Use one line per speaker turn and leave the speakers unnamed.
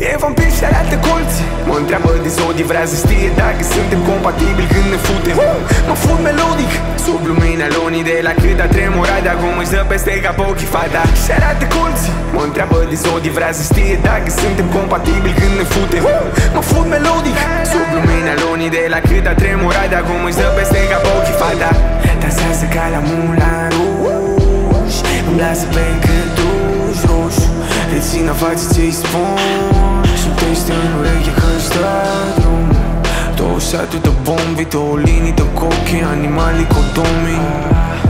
E vampir și arată colți. Mă întreabă de zodii, vrea să știe dacă suntem compatibili când ne futem. Mă fut melodic sub lumina lunii, de la cât a tremurat, de acum își dă peste cap ochii fata și arată colți. Mă întreabă de zodii, vrea să știe dacă suntem compatibili când ne futem. Mă fut melodic sub lumina lunii, de la cât a tremurat, de acum își dă peste cap ochii fata. Dansează ca la Moulin Rouge, îmi lasă pe încântuș roșu. Rețină față ce-i spun, șoptește în ureche că-și dă drum. 27 de bombi, 2 linii de coche, animalii codomii.